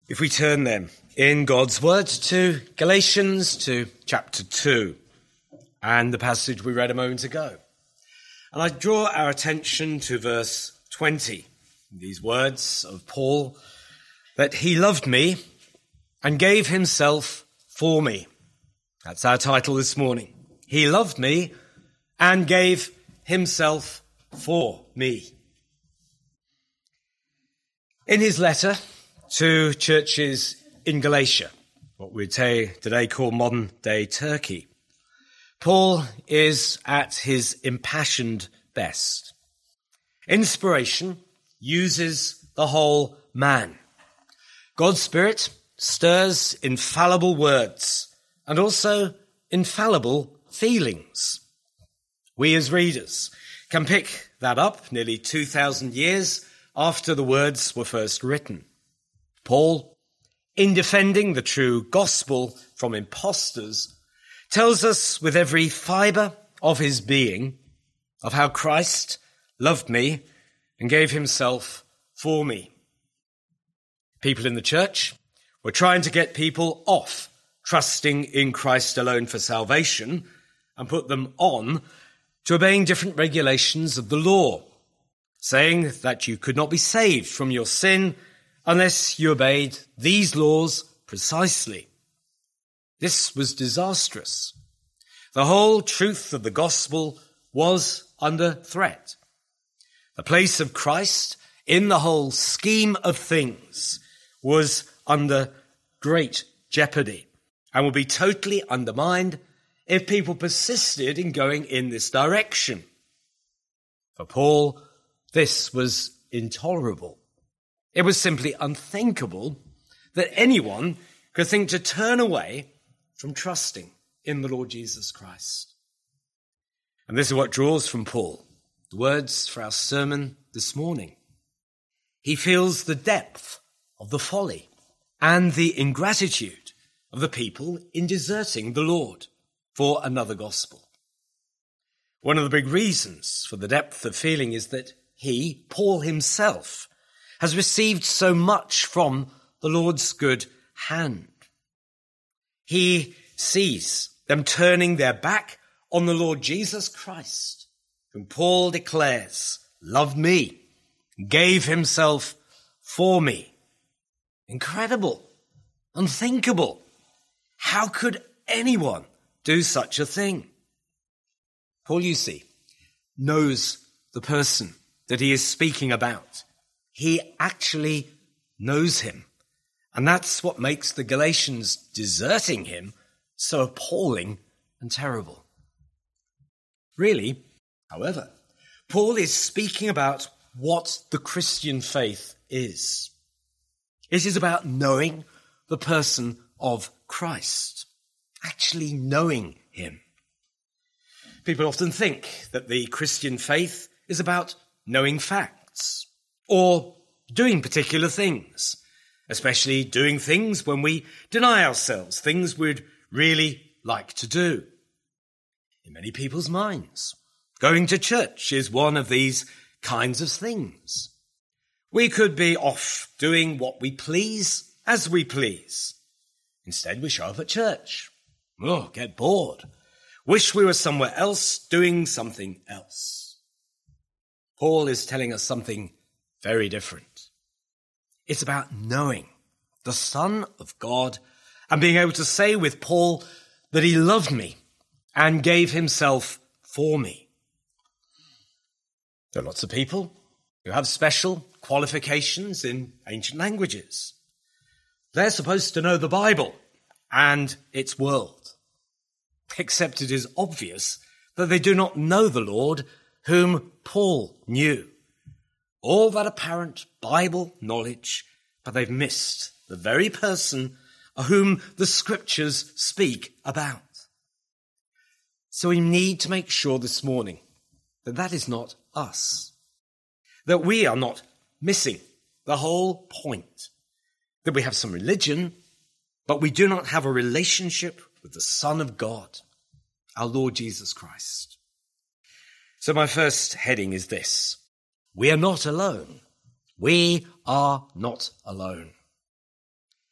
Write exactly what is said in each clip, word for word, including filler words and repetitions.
If we turn then in God's word to Galatians, to chapter two, and the passage we read a moment ago. And I draw our attention to verse twenty, these words of Paul, that he loved me and gave himself for me. That's our title this morning. He loved me and gave himself for me. In his letter to churches in Galatia, what we'd say today call modern-day Turkey, Paul is at his impassioned best. Inspiration uses the whole man. God's Spirit stirs infallible words and also infallible feelings. We as readers can pick that up nearly two thousand years after the words were first written. Paul, in defending the true gospel from impostors, tells us with every fibre of his being of how Christ loved me and gave himself for me. People in the church were trying to get people off trusting in Christ alone for salvation and put them on to obeying different regulations of the law, saying that you could not be saved from your sin unless you obeyed these laws precisely. This was disastrous. The whole truth of the gospel was under threat. The place of Christ in the whole scheme of things was under great jeopardy and would be totally undermined if people persisted in going in this direction. For Paul, this was intolerable. It was simply unthinkable that anyone could think to turn away from trusting in the Lord Jesus Christ. And this is what draws from Paul the words for our sermon this morning. He feels the depth of the folly and the ingratitude of the people in deserting the Lord for another gospel. One of the big reasons for the depth of feeling is that he, Paul himself, has received so much from the Lord's good hand. He sees them turning their back on the Lord Jesus Christ, whom Paul declares loved me, gave himself for me. Incredible, unthinkable. How could anyone do such a thing? Paul, you see, knows the person that he is speaking about. He actually knows him. And that's what makes the Galatians deserting him so appalling and terrible. Really, however, Paul is speaking about what the Christian faith is. It is about knowing the person of Christ, actually knowing him. People often think that the Christian faith is about knowing facts or doing particular things, especially doing things when we deny ourselves, things we'd really like to do. In many people's minds, going to church is one of these kinds of things. We could be off doing what we please as we please. Instead, we show up at church. Oh, get bored. Wish we were somewhere else doing something else. Paul is telling us something very different. It's about knowing the Son of God and being able to say with Paul that he loved me and gave himself for me. There are lots of people who have special qualifications in ancient languages. They're supposed to know the Bible and its world, except it is obvious that they do not know the Lord whom Paul knew. All that apparent Bible knowledge, but they've missed the very person whom the scriptures speak about. So we need to make sure this morning that that is not us, that we are not missing the whole point, that we have some religion, but we do not have a relationship with the Son of God, our Lord Jesus Christ. So my first heading is this: we are not alone. We are not alone.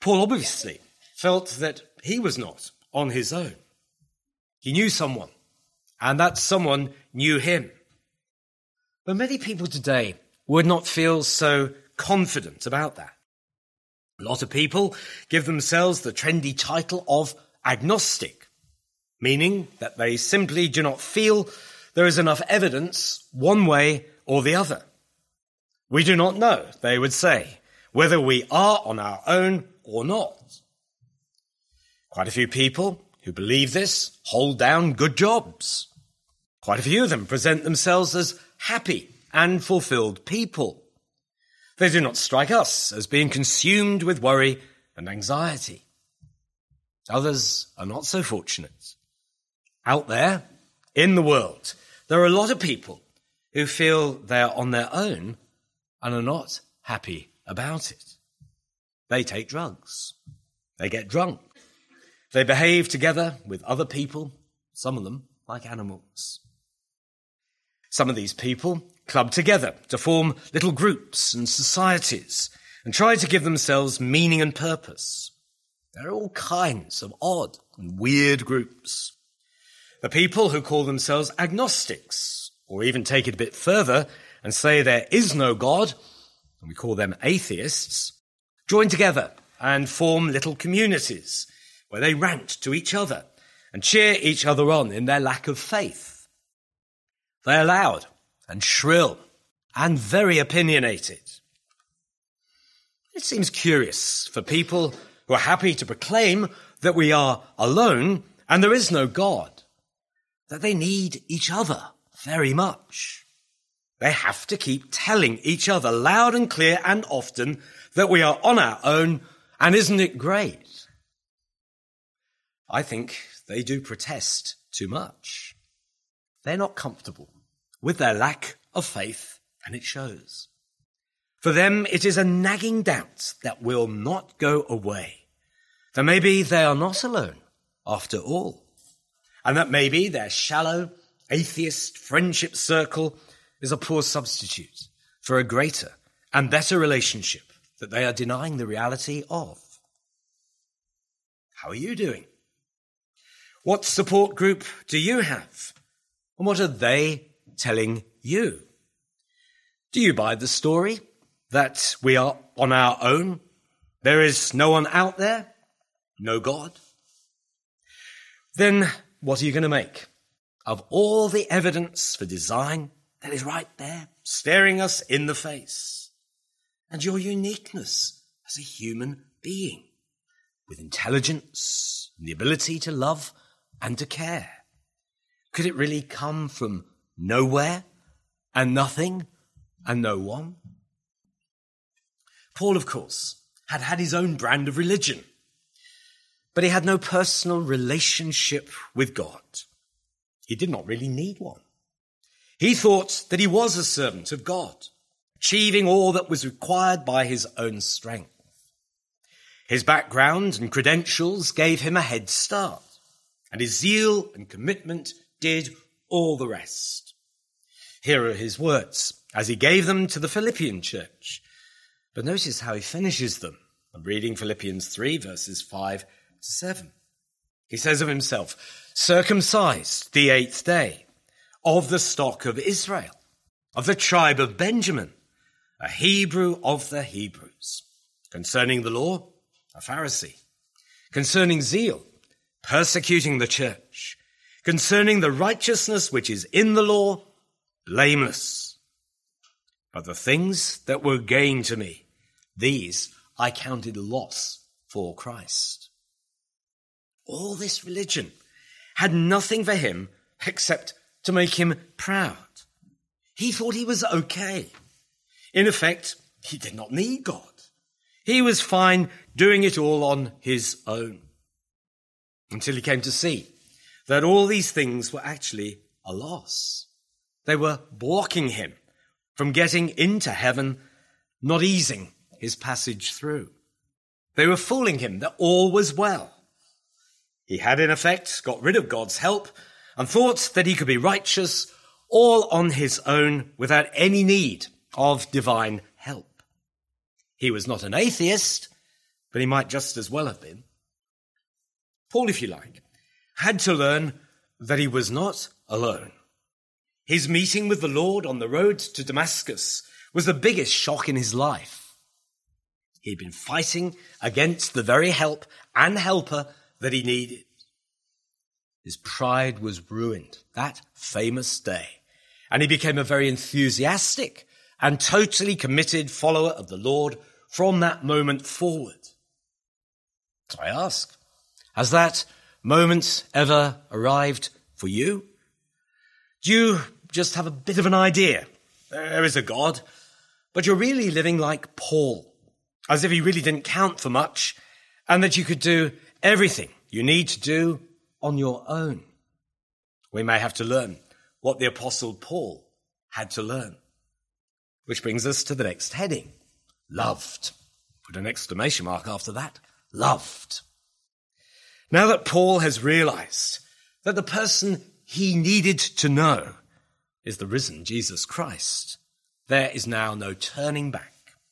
Paul obviously felt that he was not on his own. He knew someone, and that someone knew him. But many people today would not feel so confident about that. A lot of people give themselves the trendy title of agnostic, meaning that they simply do not feel there is enough evidence one way or the other. We do not know, they would say, whether we are on our own or not. Quite a few people who believe this hold down good jobs. Quite a few of them present themselves as happy and fulfilled people. They do not strike us as being consumed with worry and anxiety. Others are not so fortunate. Out there, in the world, there are a lot of people who feel they are on their own and are not happy about it. They take drugs. They get drunk. They behave together with other people, some of them like animals. Some of these people club together to form little groups and societies and try to give themselves meaning and purpose. There are all kinds of odd and weird groups. The people who call themselves agnostics, or even take it a bit further and say there is no God, and we call them atheists, join together and form little communities where they rant to each other and cheer each other on in their lack of faith. They are loud and shrill and very opinionated. It seems curious for people who are happy to proclaim that we are alone and there is no God, that they need each other very much. They have to keep telling each other loud and clear and often that we are on our own, and isn't it great? I think they do protest too much. They're not comfortable with their lack of faith, and it shows. For them, it is a nagging doubt that will not go away, that maybe they are not alone after all, and that maybe their shallow, atheist friendship circle is a poor substitute for a greater and better relationship that they are denying the reality of. How are you doing? What support group do you have? And what are they telling you? Do you buy the story that we are on our own? There is no one out there? No God? Then what are you going to make of all the evidence for design that is right there, staring us in the face, and your uniqueness as a human being with intelligence and the ability to love and to care? Could it really come from nowhere and nothing and no one? Paul, of course, had had his own brand of religion, but he had no personal relationship with God. He did not really need one. He thought that he was a servant of God, achieving all that was required by his own strength. His background and credentials gave him a head start, and his zeal and commitment did all the rest. Here are his words as he gave them to the Philippian church. But notice how he finishes them. I'm reading Philippians three, verses five to seven. He says of himself, circumcised the eighth day, of the stock of Israel, of the tribe of Benjamin, a Hebrew of the Hebrews. Concerning the law, a Pharisee. Concerning zeal, persecuting the church. Concerning the righteousness which is in the law, blameless. But the things that were gain to me, these I counted loss for Christ. All this religion had nothing for him except to make him proud. He thought he was okay. In effect, he did not need God. He was fine doing it all on his own. Until he came to see that all these things were actually a loss. They were blocking him from getting into heaven, not easing his passage through. They were fooling him that all was well. He had, in effect, got rid of God's help and thought that he could be righteous all on his own without any need of divine help. He was not an atheist, but he might just as well have been. Paul, if you like, had to learn that he was not alone. His meeting with the Lord on the road to Damascus was the biggest shock in his life. He had been fighting against the very help and helper that he needed. His pride was ruined that famous day, and he became a very enthusiastic and totally committed follower of the Lord from that moment forward. So I ask, has that moment ever arrived for you? Do you just have a bit of an idea? There is a God, but you're really living like Paul, as if he really didn't count for much, and that you could do everything you need to do on your own. We may have to learn what the Apostle Paul had to learn. Which brings us to the next heading, loved. Put an exclamation mark after that, loved. Now that Paul has realized that the person he needed to know is the risen Jesus Christ, there is now no turning back.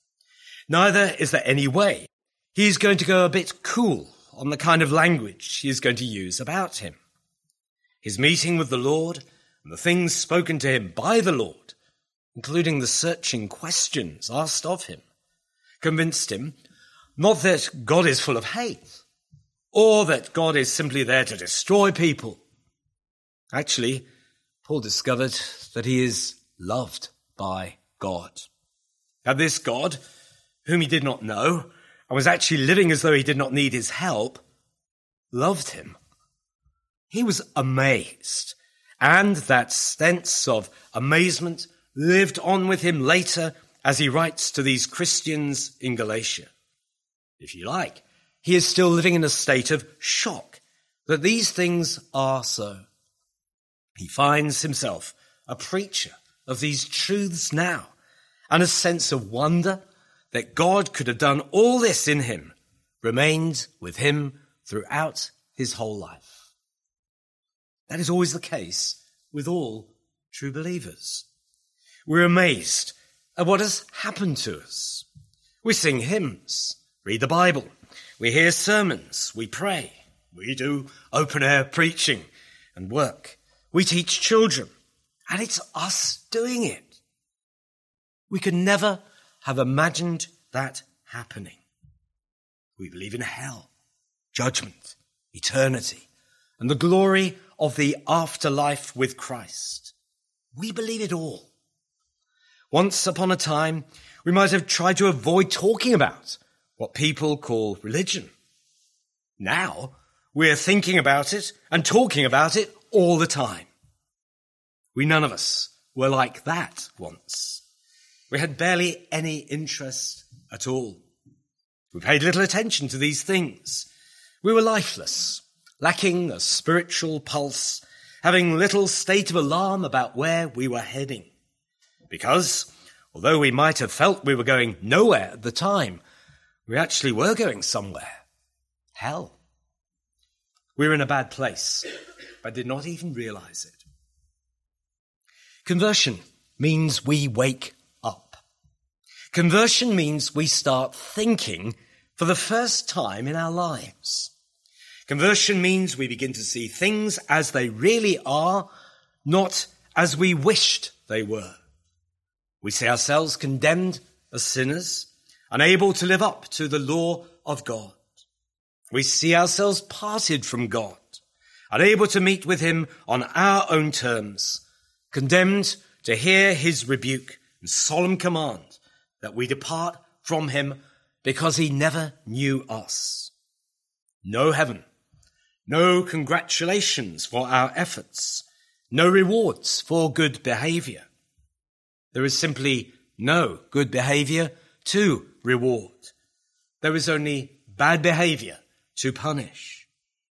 Neither is there any way he's going to go a bit cool on the kind of language he is going to use about him. His meeting with the Lord and the things spoken to him by the Lord, including the searching questions asked of him, convinced him not that God is full of hate or that God is simply there to destroy people. Actually, Paul discovered that he is loved by God. Now, this God, whom he did not know and was actually living as though he did not need his help, loved him. He was amazed, and that sense of amazement lived on with him later as he writes to these Christians in Galatia. If you like, he is still living in a state of shock that these things are so. He finds himself a preacher of these truths now, and a sense of wonder that God could have done all this in him remained with him throughout his whole life. That is always the case with all true believers. We're amazed at what has happened to us. We sing hymns, read the Bible, we hear sermons, we pray, we do open-air preaching and work. We teach children, and it's us doing it. We could never have imagined that happening. We believe in hell, judgment, eternity, and the glory of the afterlife with Christ. We believe it all. Once upon a time, we might have tried to avoid talking about what people call religion. Now, we're thinking about it and talking about it all the time. We none of us were like that once. We had barely any interest at all. We paid little attention to these things. We were lifeless, lacking a spiritual pulse, having little state of alarm about where we were heading. Because, although we might have felt we were going nowhere at the time, we actually were going somewhere. Hell. We were in a bad place, but did not even realize it. Conversion means we wake up. Conversion means we start thinking for the first time in our lives. Conversion means we begin to see things as they really are, not as we wished they were. We see ourselves condemned as sinners, unable to live up to the law of God. We see ourselves parted from God, unable to meet with him on our own terms, condemned to hear his rebuke and solemn command that we depart from him because he never knew us. No heaven, no congratulations for our efforts, no rewards for good behavior. There is simply no good behavior to reward. There is only bad behavior to punish.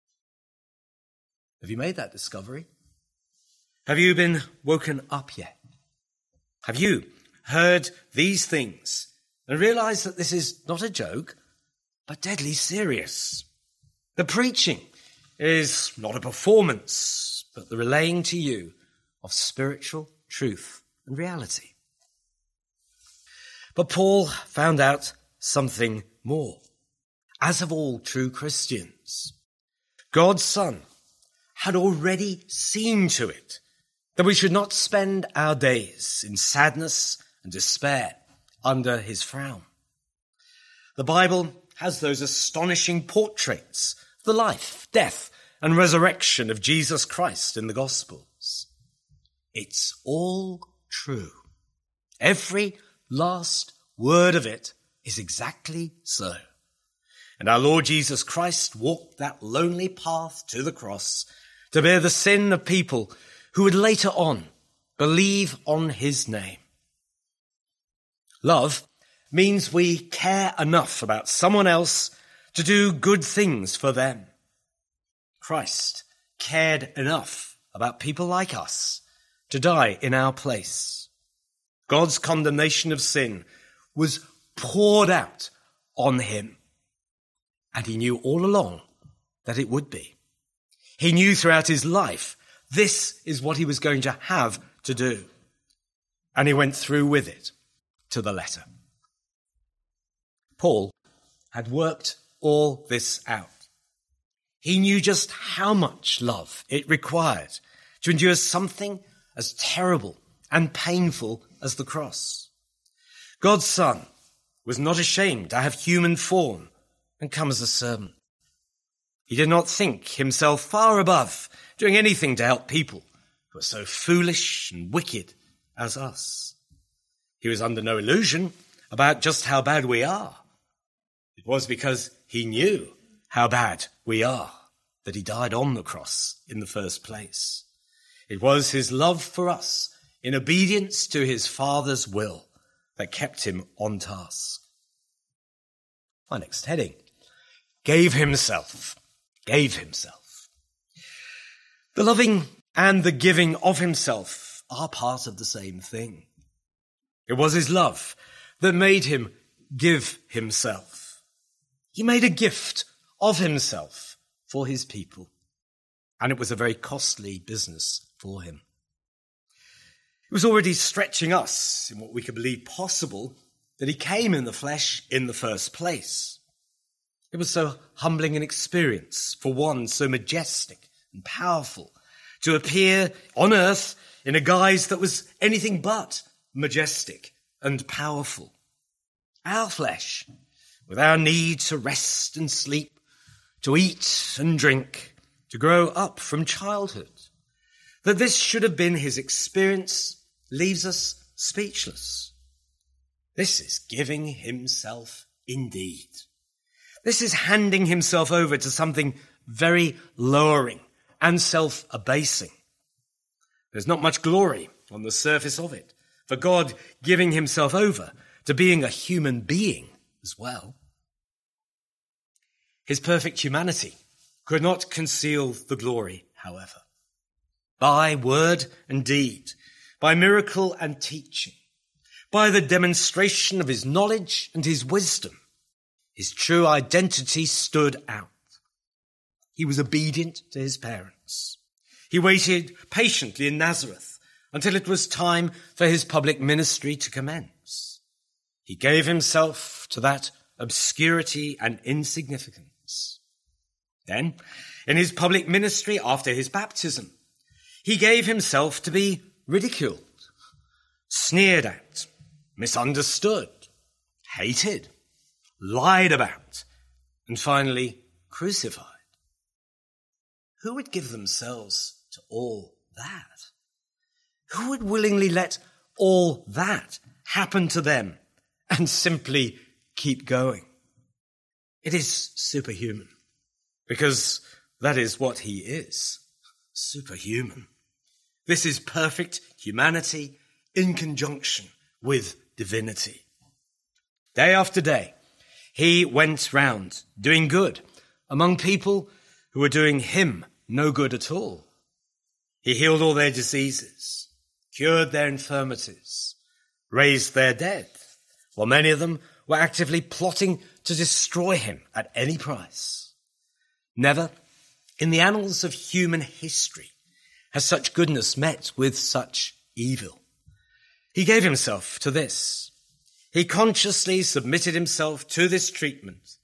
Have you made that discovery? Have you been woken up yet? Have you heard these things and realized that this is not a joke, but deadly serious? The preaching is not a performance, but the relaying to you of spiritual truth and reality. But Paul found out something more. as have all true Christians. God's Son had already seen to it that we should not spend our days in sadness and despair under his frown. The Bible has those astonishing portraits of the life, death, and resurrection of Jesus Christ in the Gospels. It's all true. Every last word of it is exactly so. And our Lord Jesus Christ walked that lonely path to the cross to bear the sin of people who would later on believe on his name. Love means we care enough about someone else to do good things for them. Christ cared enough about people like us to die in our place. God's condemnation of sin was poured out on him, and he knew all along that it would be. He knew throughout his life this is what he was going to have to do, and he went through with it to the letter. Paul had worked all this out. He knew just how much love it required to endure something as terrible and painful as the cross. God's Son was not ashamed to have human form and come as a servant. He did not think himself far above doing anything to help people who were so foolish and wicked as us. He was under no illusion about just how bad we are. It was because he knew how bad we are that he died on the cross in the first place. It was his love for us in obedience to his Father's will that kept him on task. My next heading, gave himself, gave himself. The loving and the giving of himself are part of the same thing. It was his love that made him give himself. He made a gift of himself for his people, and it was a very costly business for him. It was already stretching us in what we could believe possible that he came in the flesh in the first place. It was so humbling an experience for one so majestic and powerful to appear on earth in a guise that was anything but majestic and powerful. Our flesh, with our need to rest and sleep, to eat and drink, to grow up from childhood, that this should have been his experience leaves us speechless. This is giving himself indeed. This is handing himself over to something very lowering and self-abasing. There's not much glory on the surface of it, for God giving himself over to being a human being as well. His perfect humanity could not conceal the glory, however. By word and deed, by miracle and teaching, by the demonstration of his knowledge and his wisdom, his true identity stood out. He was obedient to his parents. He waited patiently in Nazareth until it was time for his public ministry to commence. He gave himself to that obscurity and insignificance. Then, in his public ministry after his baptism, he gave himself to be ridiculed, sneered at, misunderstood, hated, lied about, and finally crucified. Who would give themselves to all that? Who would willingly let all that happen to them and simply keep going? It is superhuman, because that is what he is, superhuman. This is perfect humanity in conjunction with divinity. Day after day, he went round doing good among people who were doing him no good at all. He healed all their diseases, cured their infirmities, raised their dead, while many of them were actively plotting to destroy him at any price. Never in the annals of human history has such goodness met with such evil. He gave himself to this. He consciously submitted himself to this treatment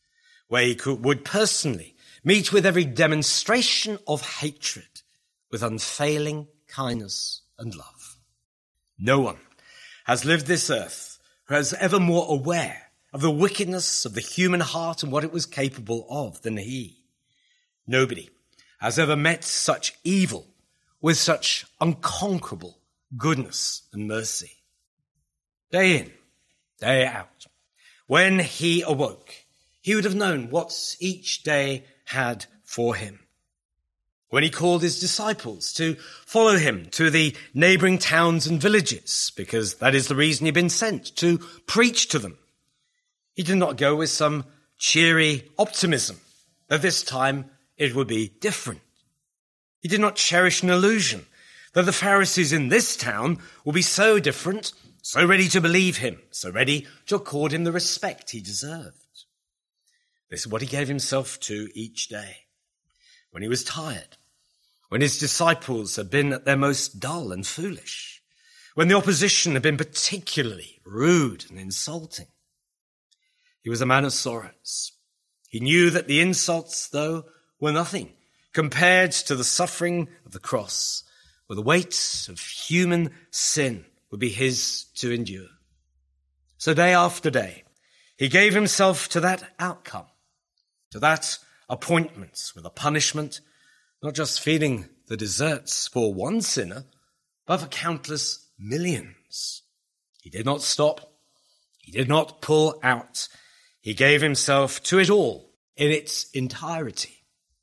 where he could, would personally meet with every demonstration of hatred with unfailing kindness and love. No one has lived this earth who is ever more aware of the wickedness of the human heart and what it was capable of than he. Nobody has ever met such evil with such unconquerable goodness and mercy. Day in, day out, when he awoke, he would have known what each day had for him. When he called his disciples to follow him to the neighboring towns and villages, because that is the reason he'd been sent, to preach to them, he did not go with some cheery optimism that this time it would be different. He did not cherish an illusion that the Pharisees in this town will be so different, so ready to believe him, so ready to accord him the respect he deserved. This is what he gave himself to each day. When he was tired, when his disciples had been at their most dull and foolish, when the opposition had been particularly rude and insulting. He was a man of sorrows. He knew that the insults, though, were nothing compared to the suffering of the cross, where the weight of human sin would be his to endure. So day after day, he gave himself to that outcome, to that appointment with a punishment, not just feeding the deserts for one sinner, but for countless millions. He did not stop. He did not pull out. He gave himself to it all in its entirety.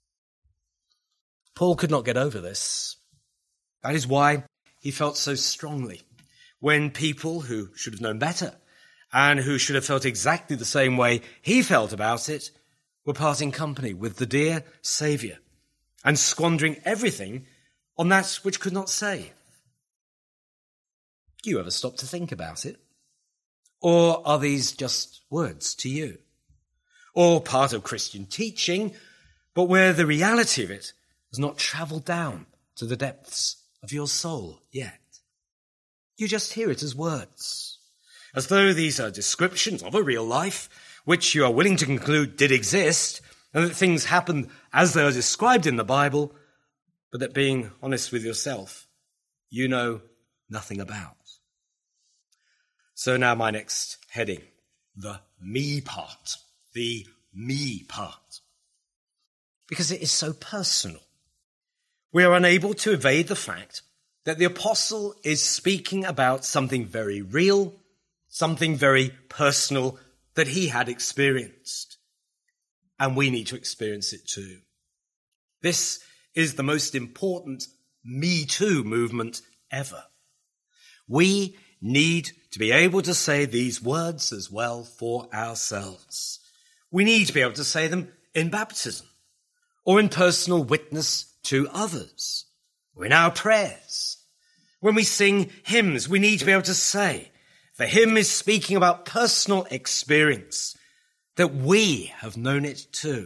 Paul could not get over this. That is why he felt so strongly when people who should have known better and who should have felt exactly the same way he felt about it were parting company with the dear Saviour and squandering everything on that which could not save. Do you ever stop to think about it? Or are these just words to you? Or part of Christian teaching, but where the reality of it has not travelled down to the depths of your soul yet? You just hear it as words, as though these are descriptions of a real life, which you are willing to conclude did exist, and that things happened as they are described in the Bible, but that being honest with yourself, you know nothing about. So now my next heading, the me part, the me part. Because it is so personal. We are unable to evade the fact that the apostle is speaking about something very real, something very personal that he had experienced. And we need to experience it too. This is the most important Me Too movement ever. We need to be able to say these words as well for ourselves. We need to be able to say them in baptism or in personal witness to others or in our prayers. When we sing hymns, we need to be able to say the hymn is speaking about personal experience, that we have known it too.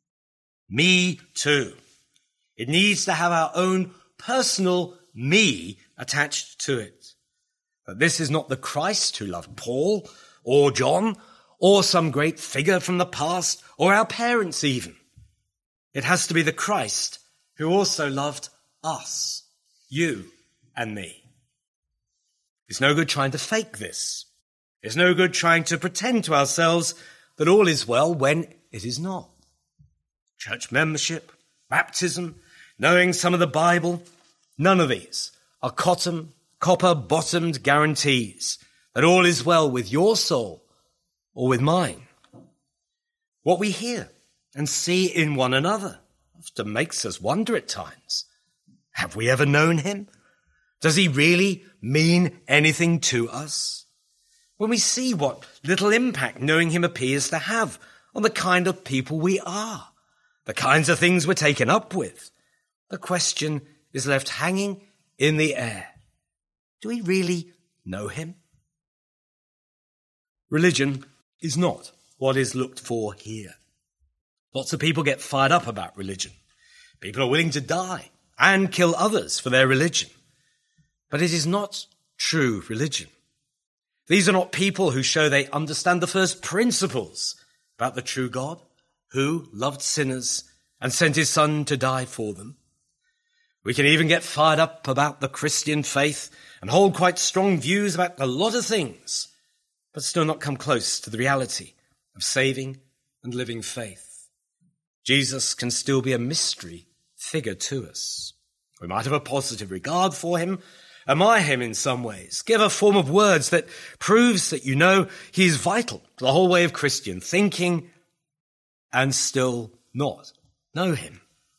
Me too. It needs to have our own personal me attached to it. But this is not the Christ who loved Paul or John or some great figure from the past or our parents even. It has to be the Christ who also loved us, you and me. It's no good trying to fake this. It's no good trying to pretend to ourselves that all is well when it is not. Church membership, baptism, knowing some of the Bible, none of these are cotton, copper-bottomed guarantees that all is well with your soul or with mine. What we hear and see in one another often makes us wonder at times, have we ever known him? Does he really mean anything to us? When we see what little impact knowing him appears to have on the kind of people we are, the kinds of things we're taken up with, the question is left hanging in the air. Do we really know him? Religion is not what is looked for here. Lots of people get fired up about religion. People are willing to die and kill others for their religion. But it is not true religion. These are not people who show they understand the first principles about the true God, who loved sinners and sent his son to die for them. We can even get fired up about the Christian faith and hold quite strong views about a lot of things, but still not come close to the reality of saving and living faith. Jesus can still be a mystery figure to us. We might have a positive regard for him, admire him in some ways, give a form of words that proves that you know he is vital to the whole way of Christian thinking, and still not know him.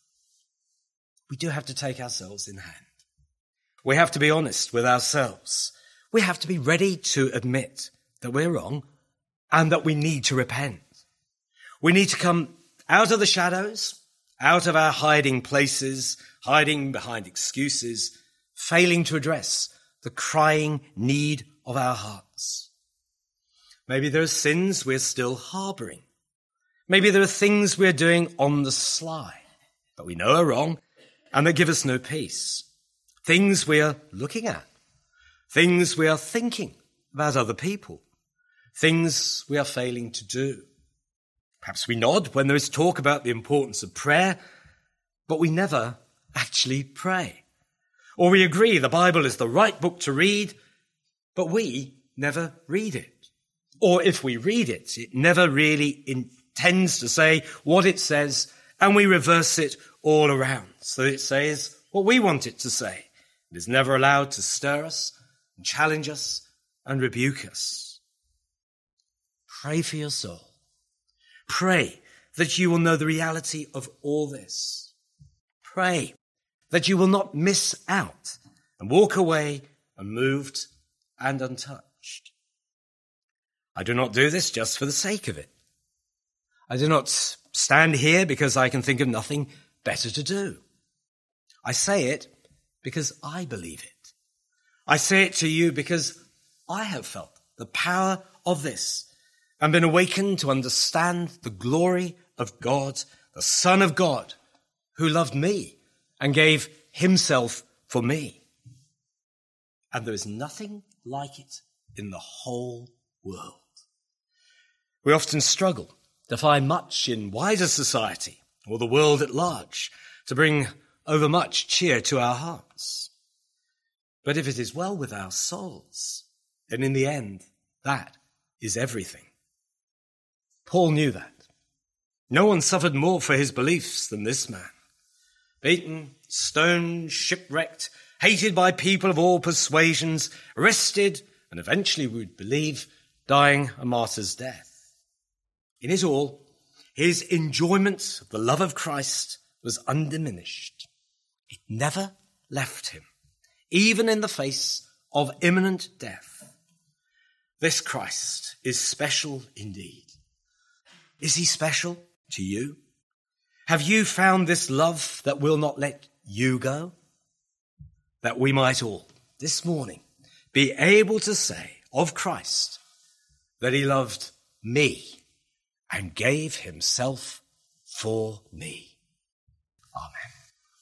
We do have to take ourselves in hand. We have to be honest with ourselves. We have to be ready to admit that we're wrong and that we need to repent. We need to come out of the shadows, out of our hiding places, hiding behind excuses, failing to address the crying need of our hearts. Maybe there are sins we're still harboring. Maybe there are things we're doing on the sly that we know are wrong and that give us no peace. Things we are looking at. Things we are thinking about other people. Things we are failing to do. Perhaps we nod when there is talk about the importance of prayer, but we never actually pray. Or we agree the Bible is the right book to read, but we never read it. Or if we read it, it never really intends to say what it says, and we reverse it all around so that it says what we want it to say. It is never allowed to stir us and challenge us and rebuke us. Pray for your soul. Pray that you will know the reality of all this. Pray that you will not miss out and walk away unmoved and untouched. I do not do this just for the sake of it. I do not stand here because I can think of nothing better to do. I say it because I believe it. I say it to you because I have felt the power of this and been awakened to understand the glory of God, the Son of God, who loved me and gave himself for me. And there is nothing like it in the whole world. We often struggle to find much in wider society or the world at large to bring over much cheer to our hearts. But if it is well with our souls, then in the end, that is everything. Paul knew that. No one suffered more for his beliefs than this man. Beaten, stoned, shipwrecked, hated by people of all persuasions, arrested, and eventually, we would believe, dying a martyr's death. In it all, his enjoyment of the love of Christ was undiminished. It never left him, even in the face of imminent death. This Christ is special indeed. Is he special to you? Have you found this love that will not let you go? That we might all, this morning, be able to say of Christ that he loved me and gave himself for me. Amen.